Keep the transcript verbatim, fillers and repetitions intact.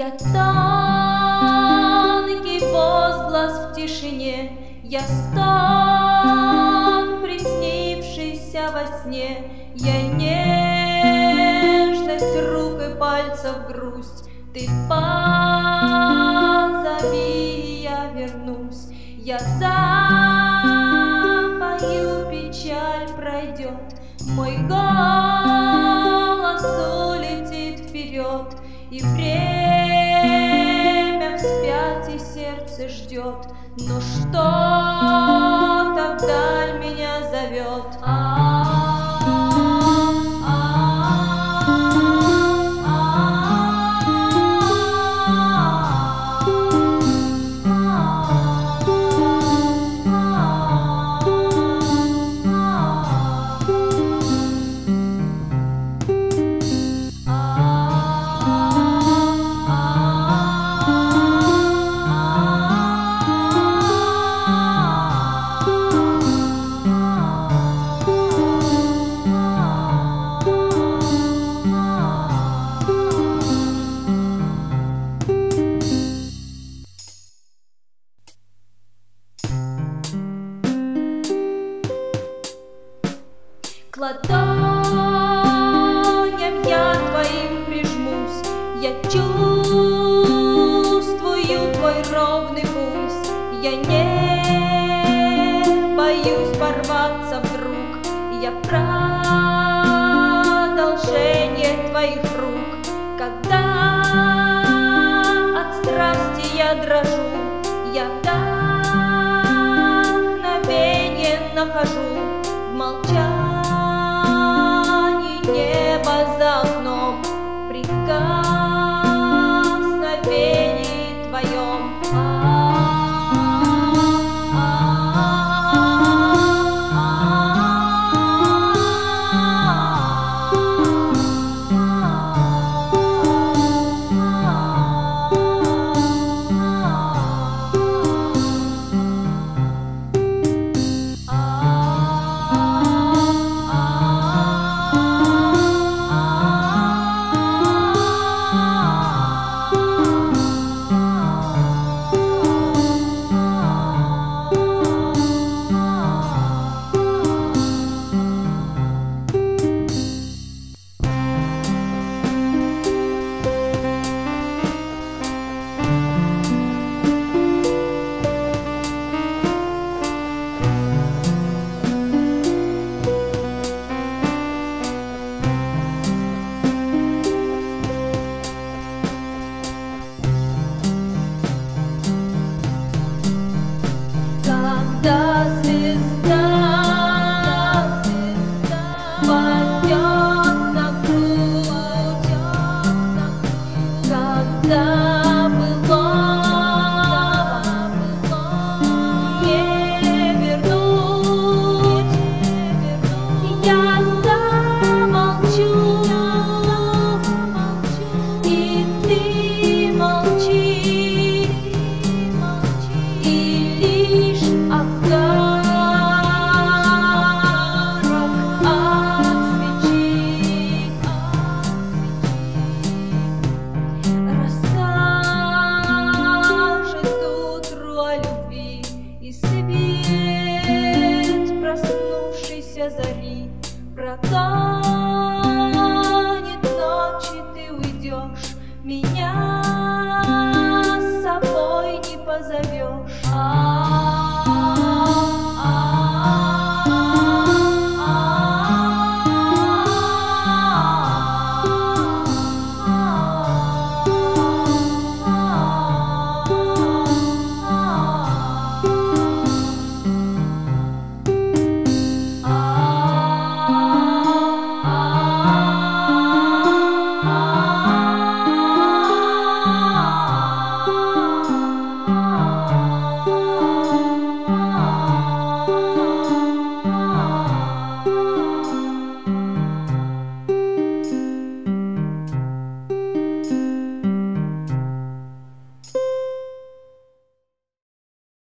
Я тонкий возглас в тишине, я стон, приснившийся во сне, я нежность рук и пальцев грусть. Ты позови, я вернусь, я запою, печаль пройдет, мой голос улетит вперед, и время вспять, и сердце ждет, но что-то вдаль меня зовет. К ладоням я твоим прижмусь, я чувствую твой ровный пульс, я не боюсь порваться вдруг, я продолжение твоих рук. Когда от страсти я дрожу, я вдохновение нахожу в молчании